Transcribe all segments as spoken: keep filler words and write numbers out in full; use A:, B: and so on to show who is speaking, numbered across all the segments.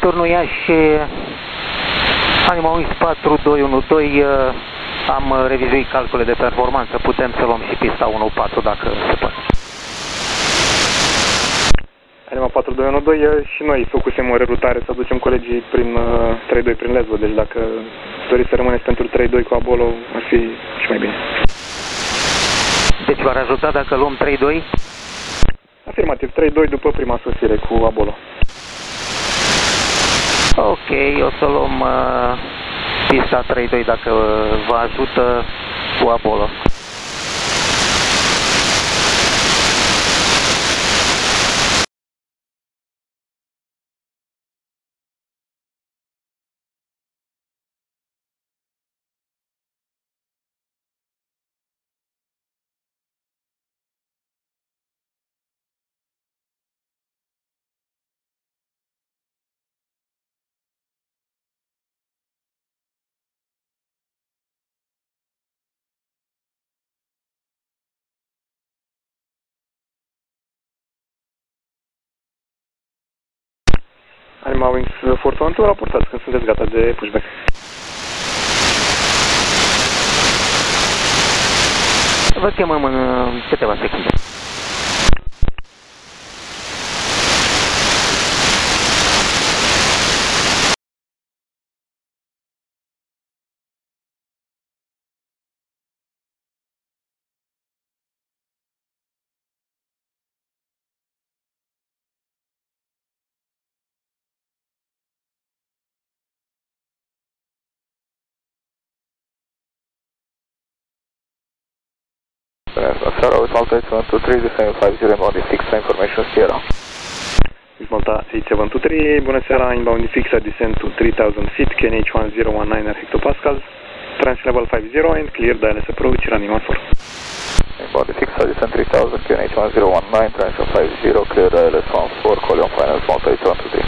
A: turnul Iași, Anima Wings patru doi unu doi, am revizuit calcule de performanță, putem să luăm și pista unu patru dacă se poate.
B: Anima patru doi unu doi, și noi făcusem o rerutare să aducem colegii prin trei doi prin Lesbos, deci dacă doriți să rămâneți pentru trei doi cu Abolo, ar fi și mai bine.
A: Deci v-ar ajuta dacă luăm trei doi?
B: Afirmativ, trei doi după prima sosire cu Abolo.
A: Ok, o să luăm uh, pista trei doi dacă vă ajută cu Apollo.
B: Anima Wings Fortuna, raportați când sunteți gata de pushback.
A: Vă chemăm în câteva secunde.
C: Sierra with Malta eight seven two three, descending five zero, inbound fix information Sierra.
B: With Malta eight seven two three, bună seara, inbound fix at descent to three thousand feet, K N H one zero one nine hectopascals, trans level five zero and clear D L S approach, running one four.
C: Inbound fix at descent three thousand, K N H one zero one nine, trans five zero, clear D L S one four, call on final Malta eight seven two three.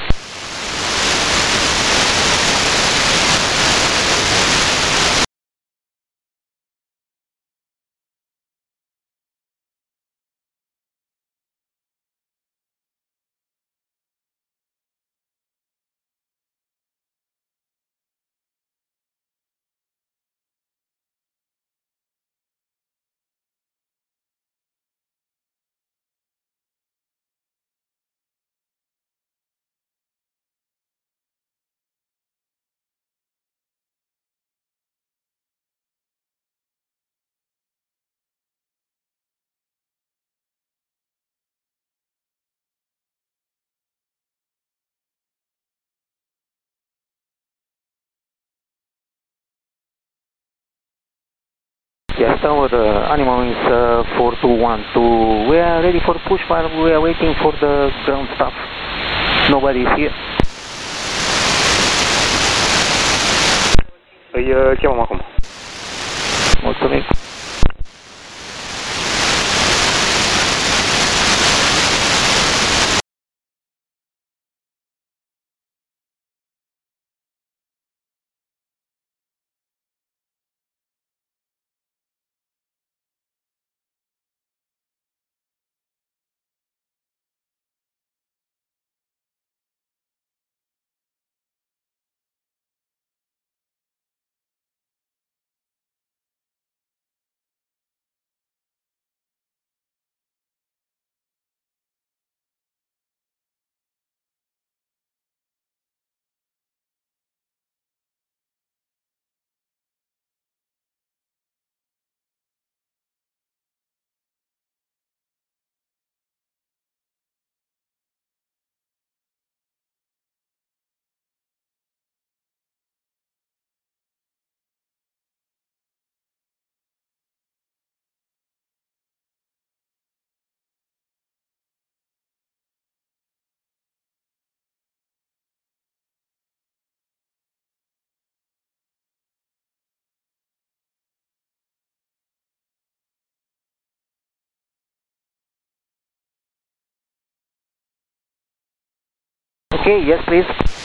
A: Yes, tower, uh, Anima Wings uh, four two one two, we are ready for push, but we are waiting for the ground staff. Nobody is here.
B: Îi uh, chemăm acum.
A: Mulțumim. Okay, yes please.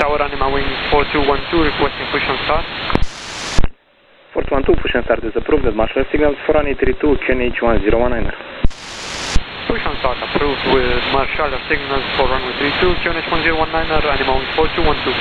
D: Tower Anima Wing four two one two requesting push on start.
B: four two one two, push and start is approved. That marshal signals for runway three two, Q N H one zero one niner.
D: Push on start approved with Marshall signals for runway three two, Q N H one zero one niner, Anima Wing four two one two.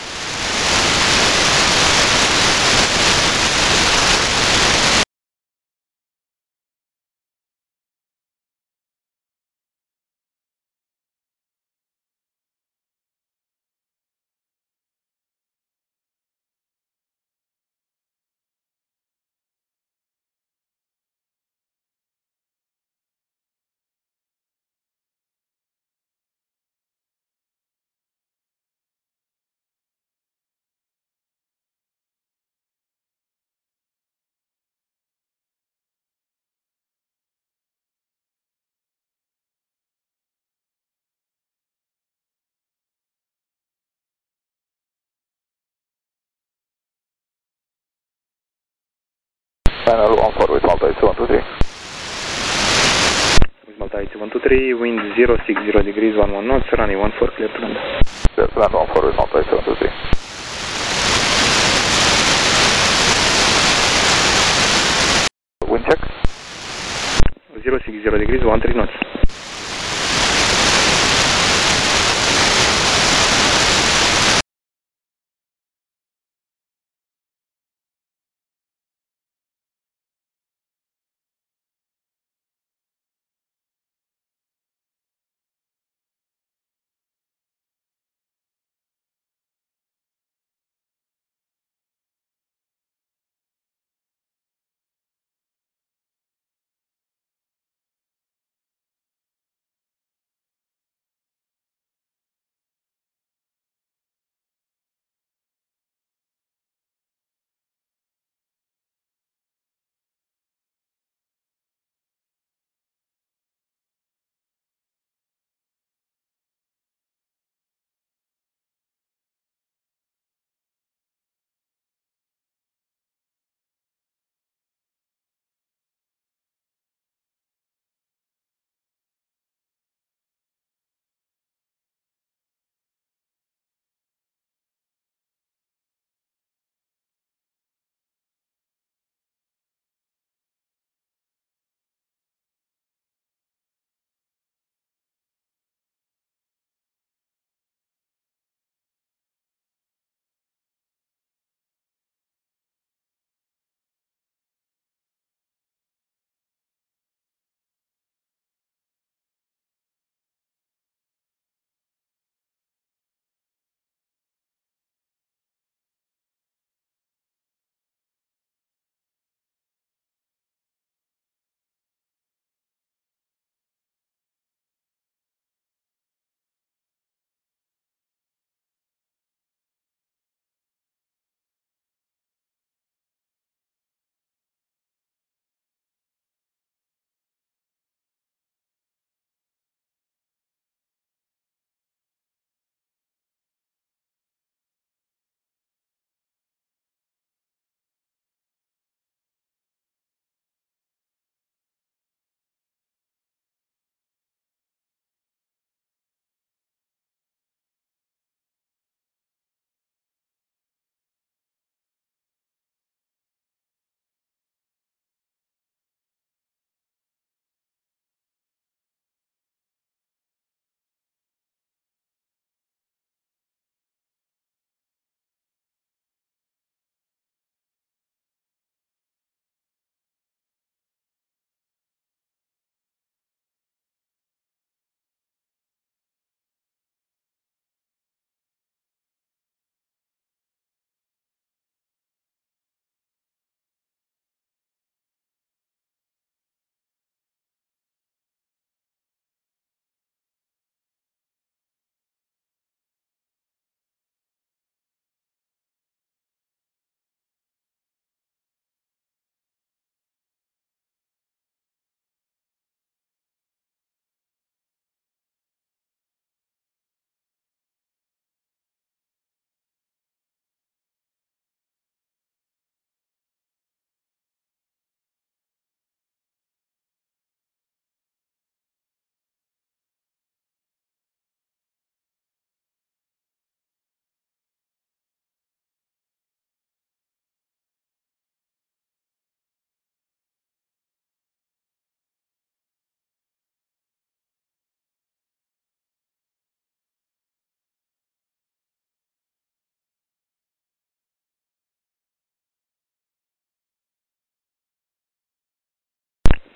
C: Final one four with Malta eight one two three.
B: With Malta eight one two three, wind zero six zero degrees, one one knots, runway one four, clear to land.
C: Yes, land one four with Malta eight one two three. Wind check.
B: zero six zero degrees, one three knots.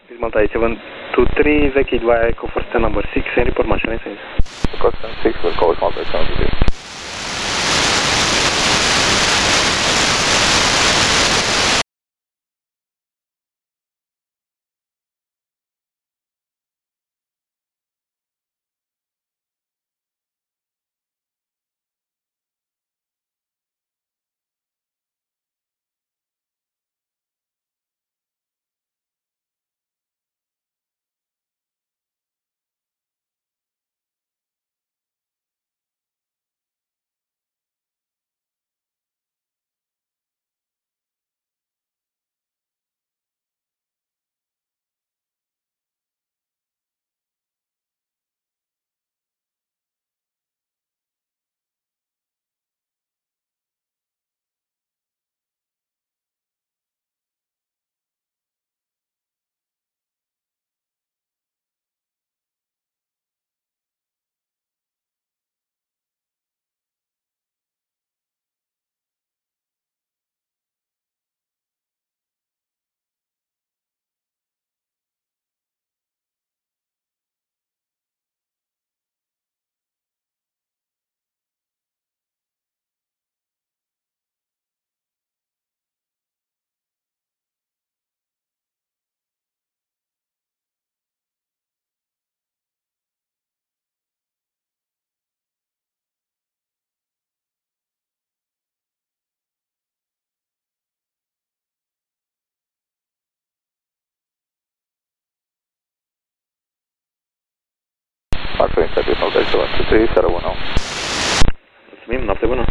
B: Malta eight seven two three, vacate via Echo for stand number six and report marshal and signs.
C: Costin six will call Malta eight seven two three. Marco Internet Malta eight seven two three, seară unu.
B: Mulțumim, noapte bună.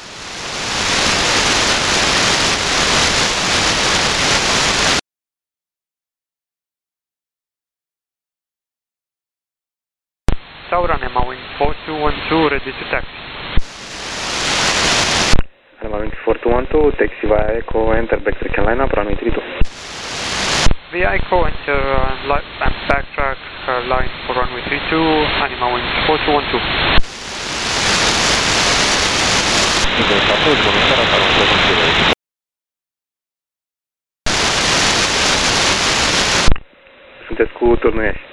D: Sauron, Emma Wing four two one two, ready to taxi.
B: Alma Wing four two one two, taxi via Echo, enter back second line up, runway three two.
D: Via Echo, enter uh, li and backtrack uh, line for runway three two, Anima Wing four two one two.
B: Sunteți cu turnul Iași.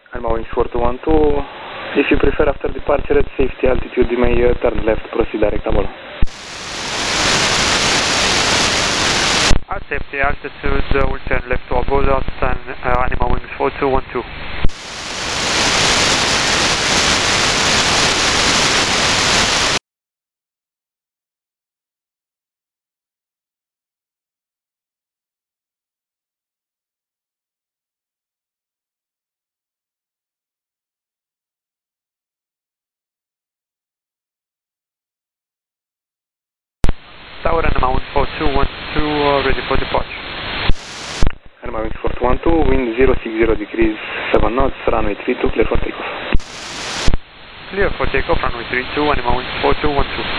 B: Alma Wings four two one two, if you prefer after departure at safety altitude, you may uh, turn left, proceed direct Apollo.
D: At safety altitude, uh, we'll turn left to Apollo and uh, Anima Wings four two one two. Tower Anima Wings four two one two, uh, ready for departure.
B: Anima Wings four two one two, wind zero six zero degrees seven knots, runway three two, clear for takeoff.
D: Clear for takeoff, runway three two, Anima Wings four two one two.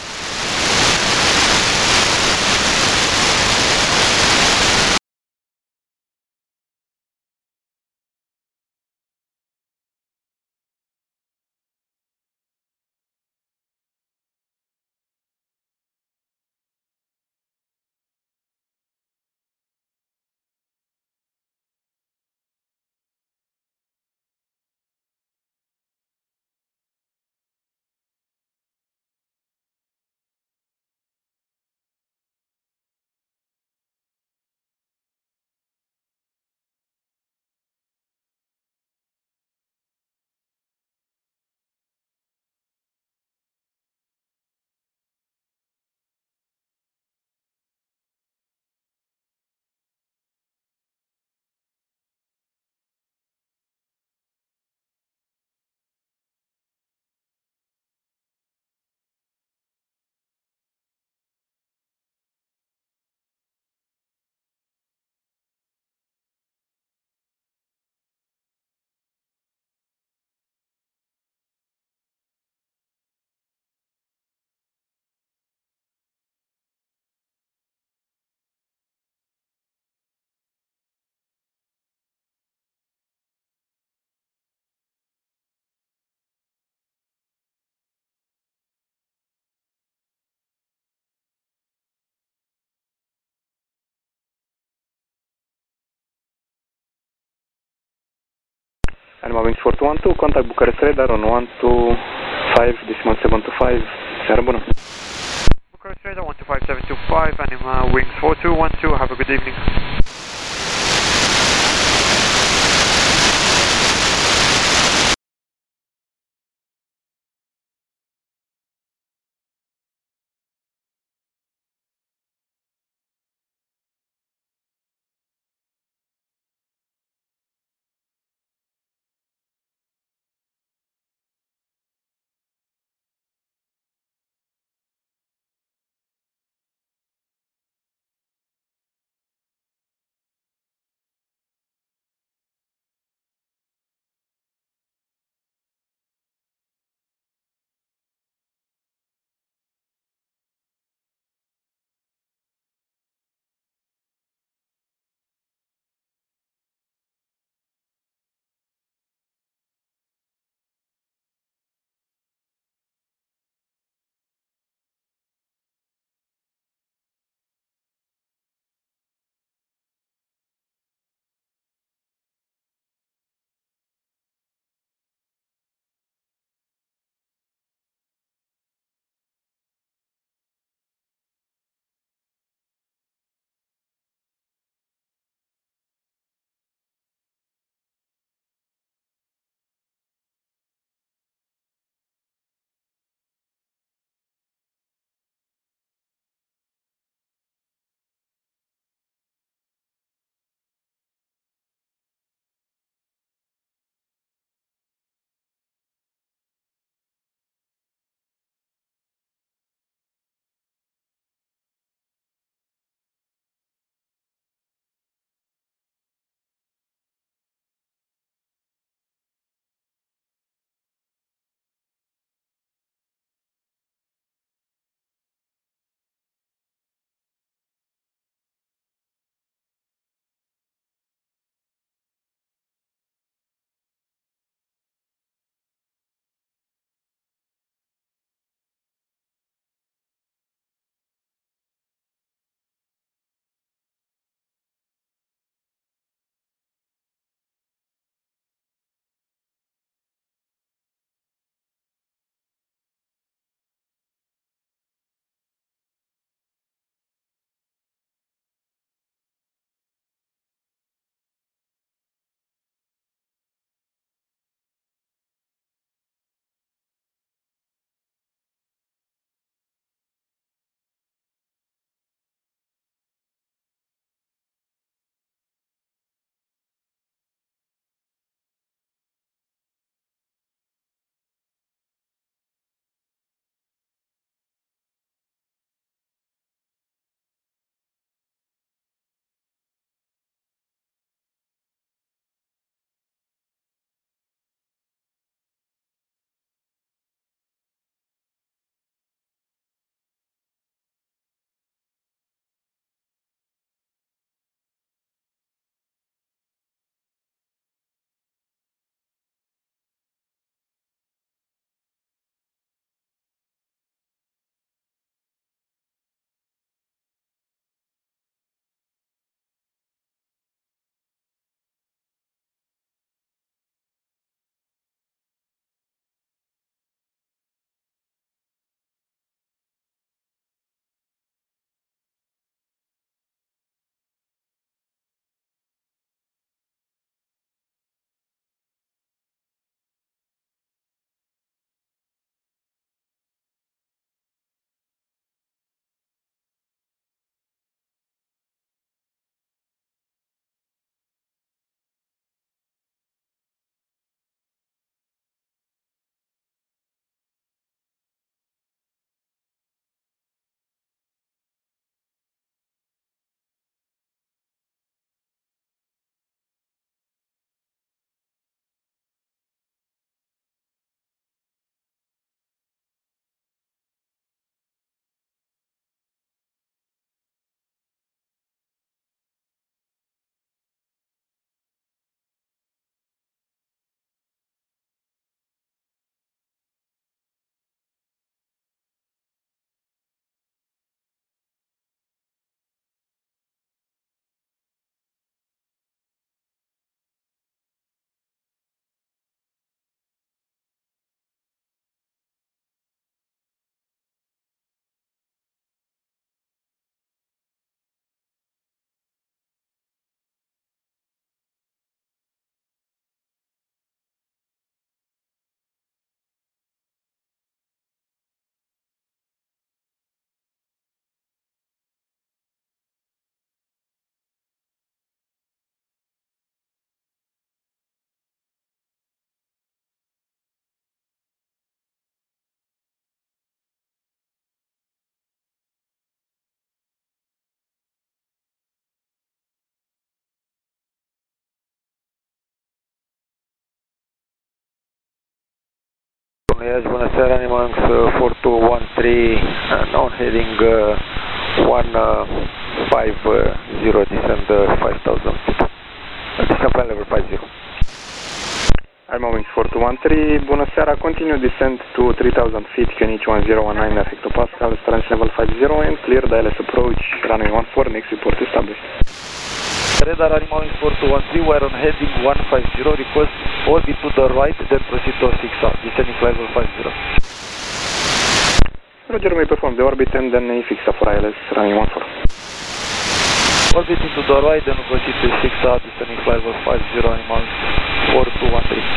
B: Anima Wings four two one two, contact Bucharest radar on one two five decimal seven two five, seară bună.
D: Bucharest radar one two five seven two five, Anima Wings four two one two, have a good evening.
E: Uniform Iași, bună seara, Animax four two one three, uh, known heading uh, one five zero, descend uh, five thousand feet. Descend plan level five zero.
B: Animax four two one three, bună seara, continue descent to three thousand feet, Q N H one zero one nine hectopascals, trans level five zero and clear D L S approach, runway one four, next report established.
E: Radar Animal four two one three, we're on heading one five zero, request orbit to the right, then proceed to six up, descending level five zero.
B: Roger, may perform the orbit and then a fix up for I L S, runway one four.
E: Orbiting to the right, then proceed to six up, descending level five zero, Animal four two one three.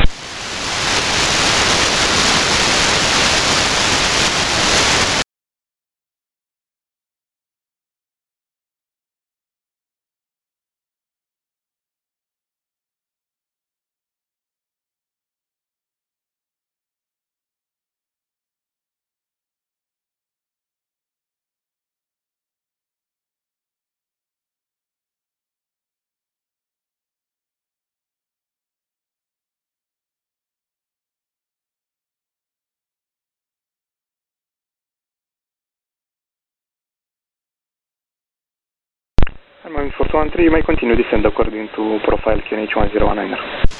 B: Animax four two one three, you may continue descend according to profile Q N H one zero one nine.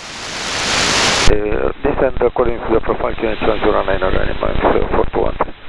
E: Uh, descend according to the profile Q N H one zero one nine, Animax four two one three.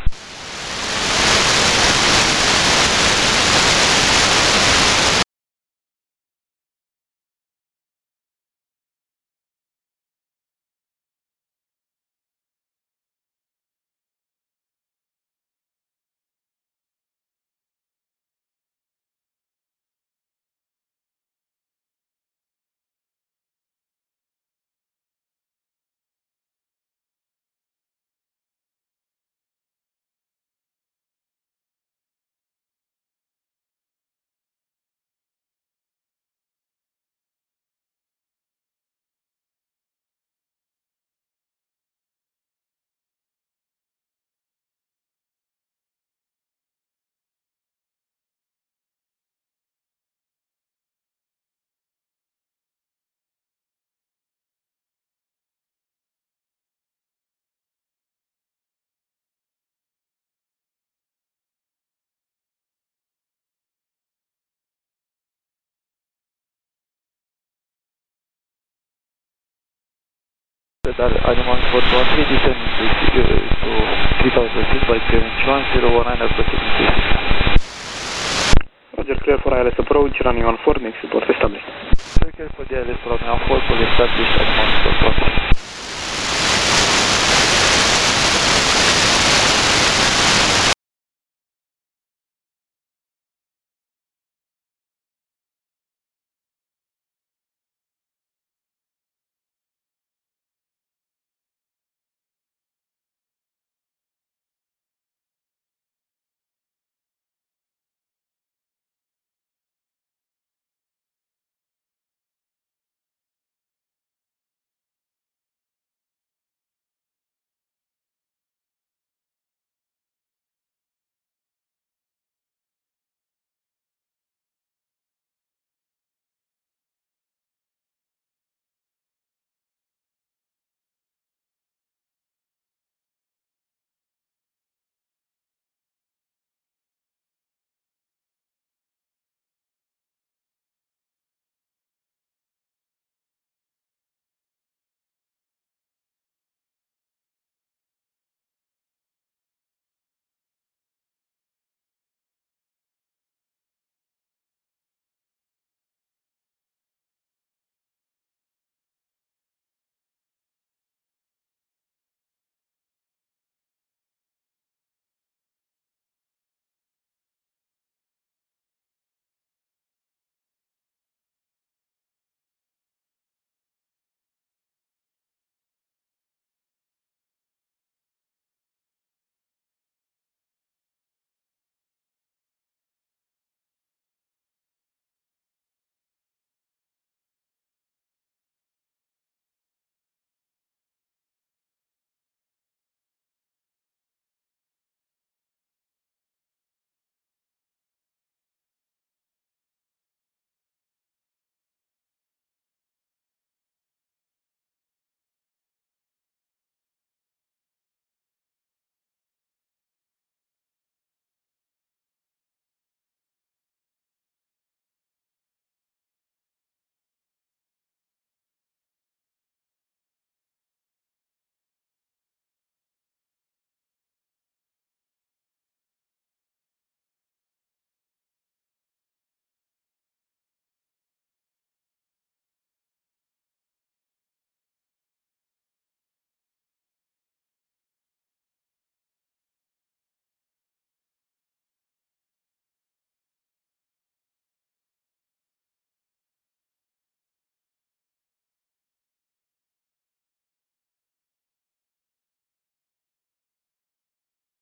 E: Radar Animal four two one three, descending to, uh, to three thousand feet by Q N H one zero one nine, proceeding to six.
B: Roger, clear for I L S approach, runway one four, next report established.
E: Clear for the I L S runway one four, fully established, Animal four two one three.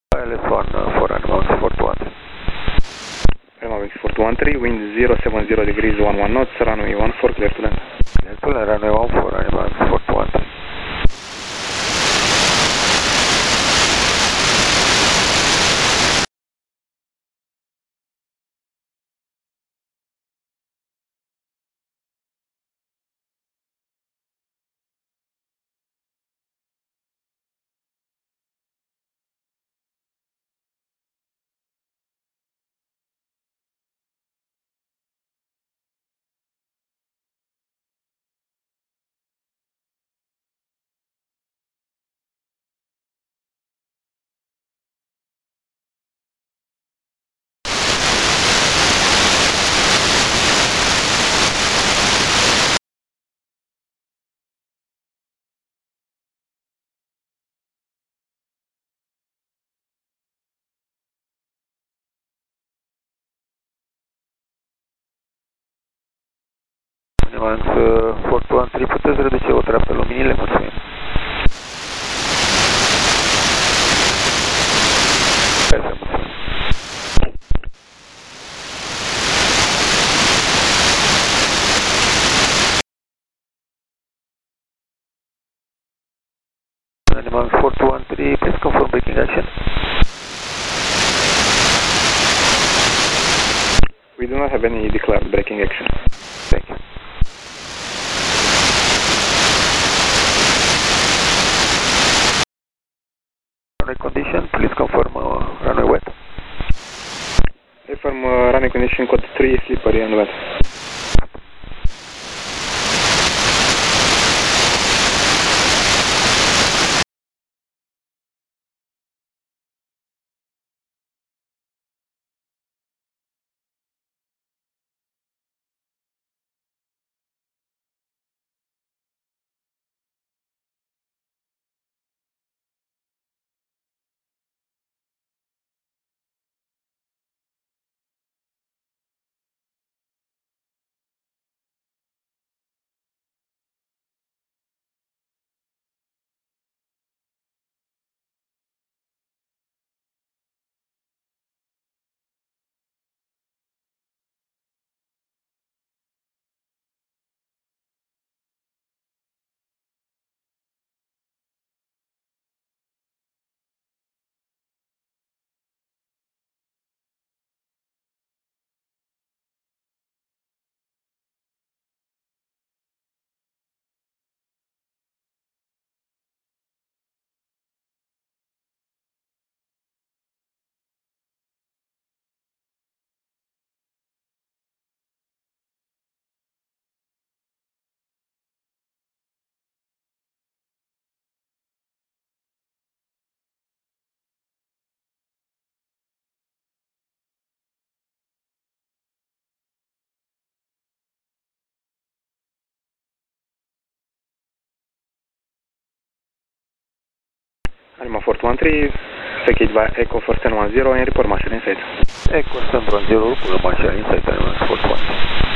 E: L S one uh, for Animal Wings four two one three.
B: Animal Wings four two one three, wind zero seven zero degrees one one knots, runway one four, clear to land.
E: Clear to land, runway one four, Animal Wings four two one three. Animal Wings uh, four two one three, puteți reduce o treaptă luminile, mulțumim. Perfect, mulțumim. Animal Wings four two one three, please confirm braking action.
B: We do not have any declared braking action.
E: Thank you. Runway condition, please confirm uh, runway wet.
B: Confirm uh, runway condition code three, slippery and wet. Animal four two one three, package by Echo for ten one zero and report marshal inside.
E: Echo Central zero, report marshal inside Animal Wings four two one three.